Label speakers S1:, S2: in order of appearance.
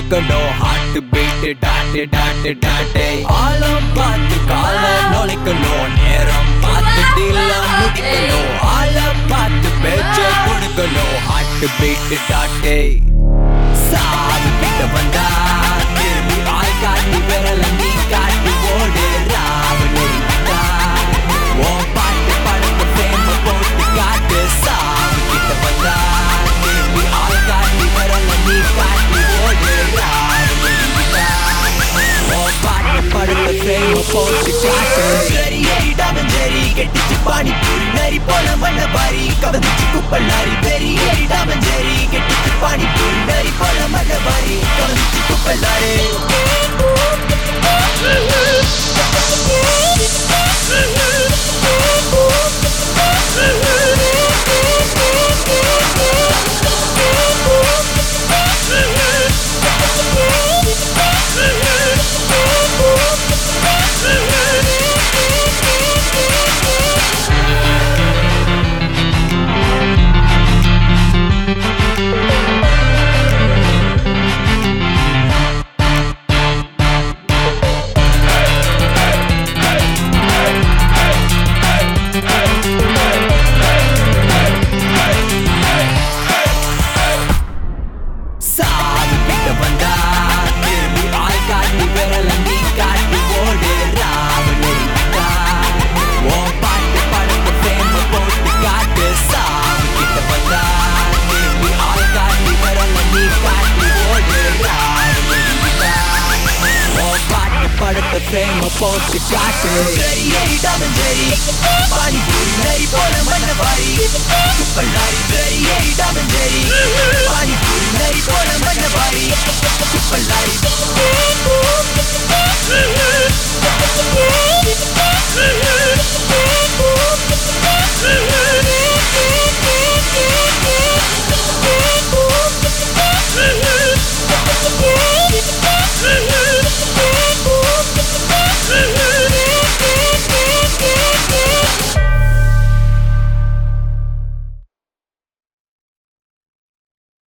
S1: கொடுக்கணும் heart beat டாட்டு டாட்டு டாட்டே ஆழம் பார்த்து கால நுழைக்கணும் நேரம் பார்த்து டீல முடிக்கணும் ஆழம் பார்த்து பேச்ச கொடுக்கணும் ஹார்ட் பீட் டாட்டே சாவு கிட்ட வந்தா திரும்பி ஆள் காட்டி விரல நீ காட்டி ஓடு ராவு நெறிக்கிட்டா ஓ பாட்டு படத்தை ஃபேம போட்டு காட்டு சாவு கிட்ட வந்தா திரும்பி ஆள் காட்டி விரல நீ காட்டி ஓடு ராவு நெறிக்கிட்டா ஓ பாட்டு படத்தை ஃபேம போட்டு காட்டு சரி ஏறிடாம சரி கெட்டிச்சு பாணி பூரி நரி போல மண்ண பாரி கவனிச்சு குப்பல்லாரி பெரி ஏறிடாம சரி கெட்டிச்சு பாணி பூரி நரி போல மண்ண பாரி கவனிச்சு குப்பல்லாரி படத்தை ஃபேம போட்டு காட்டு சரி ஏறிடாம சரி பானி பூரி நரி போல மண்ண பாரி குப்பல்லாரி சரி ஏறிடாம சரி